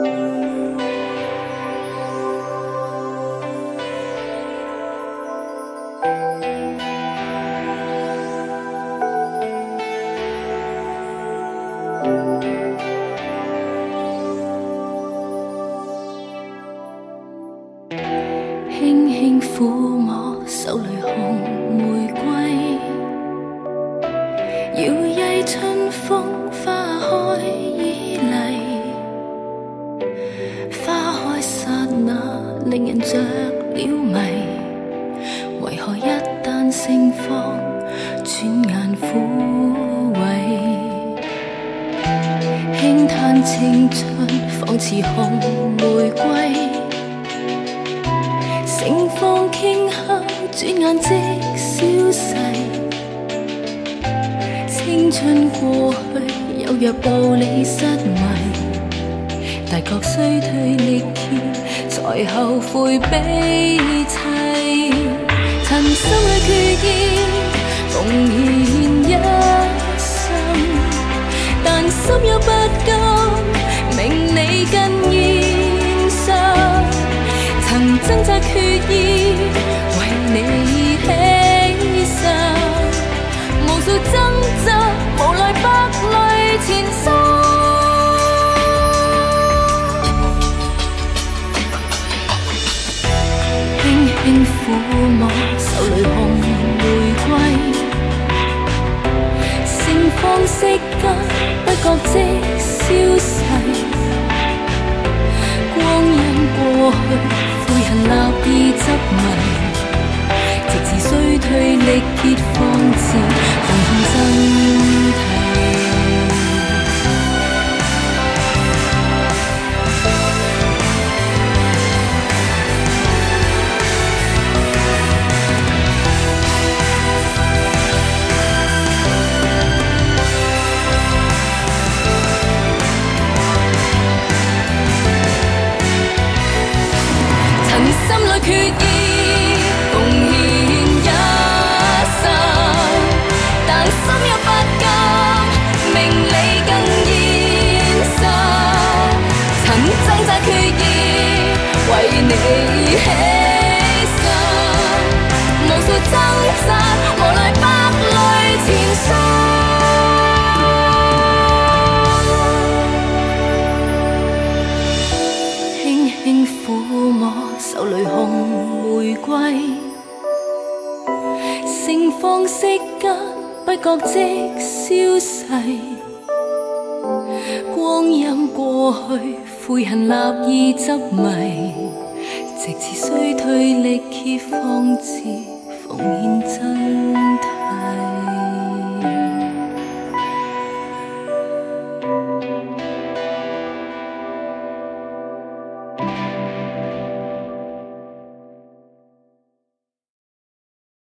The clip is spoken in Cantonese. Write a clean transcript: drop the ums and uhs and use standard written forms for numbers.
轻轻抚摸手里红玫瑰，摇曳春风花开以嚟，花开刹那令人着了迷，为何一旦盛放，转眼枯萎？轻叹青春仿似红玫瑰。盛放頃刻，转眼即消逝。青春过去，有若步履失迷，大觉衰退力竭，才后悔悲凄。曾心里决意奉献一生，但心有不甘，明你更現實。曾掙扎決意為你犧牲，無數掙扎，無奈百淚纏身。輕輕撫摸手裏紅玫瑰，盛放息間，不覺即消逝。光陰過去。悔恨立意執迷，直至衰退力竭，方知奉獻真諦。決意奉獻一生，但心有不甘，明理更現實。曾掙扎決意為你犧牲，無數掙扎，無奈百淚纏身。輕輕撫摸手裏紅玫瑰，盛放息間，不覺即消逝。光陰過去，悔恨立意執迷，直至衰退力竭，方知奉獻真諦。